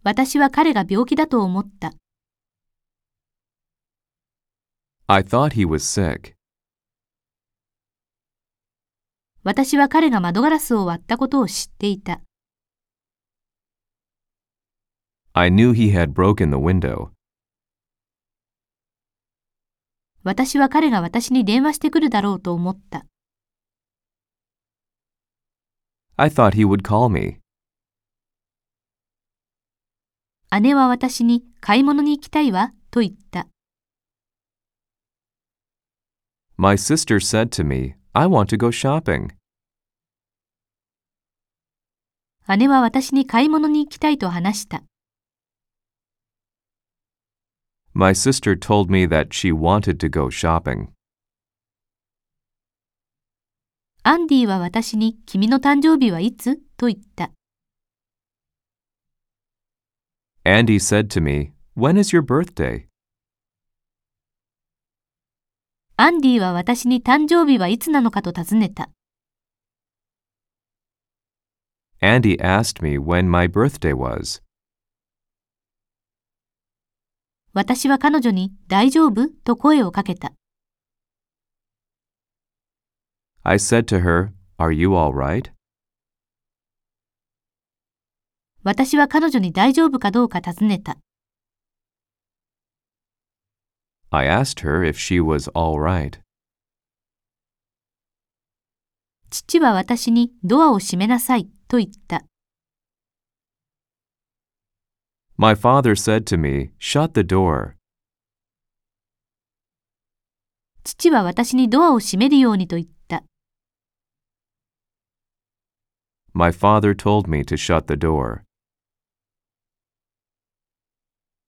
私は彼が病気だと思った。 I thought he was sick. 私は彼が窓ガラスを割ったことを知っていた。 I knew he had broken the window. 私は彼が私に電話してくるだろうと思った。 I thought he would call me. 姉は私に買い物に行きたいわと言った。 My sister said to me, I want to go shopping. 姉は私に買い物に行きたいと話した。 My sister told me that she wanted to go shopping. アンディは私に君の誕生日はいつと言った。 Andy said to me, When is your birthday? アンディは私に誕生日はいつなのかと尋ねた。 Andy asked me when my birthday was. 私は彼女に大丈夫と声をかけた。 I said to her, Are you all right? 私は彼女に大丈夫かどうか尋ねた。 I asked her if she was all right. 父は私にドアを閉めなさいと言った。 My father said to me, Shut the door. 父は私にドアを閉めるようにと言った。 My father told me to shut the door.